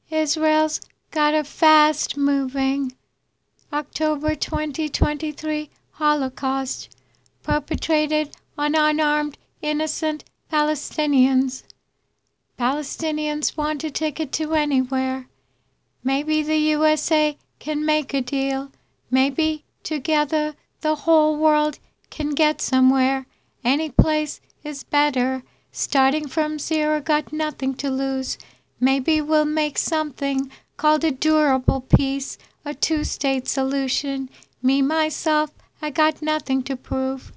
Israel's got a fast moving October 2023 Holocaust perpetrated on unarmed, innocent Palestinians. Palestinians want a ticket to anywhere. Maybe the USA can make a deal. Maybe together the whole world can get somewhere. Any place is better. Starting from zero, got nothing to lose. Maybe we'll make something called a durable peace, a two-state solution. Me, myself, I got nothing to prove.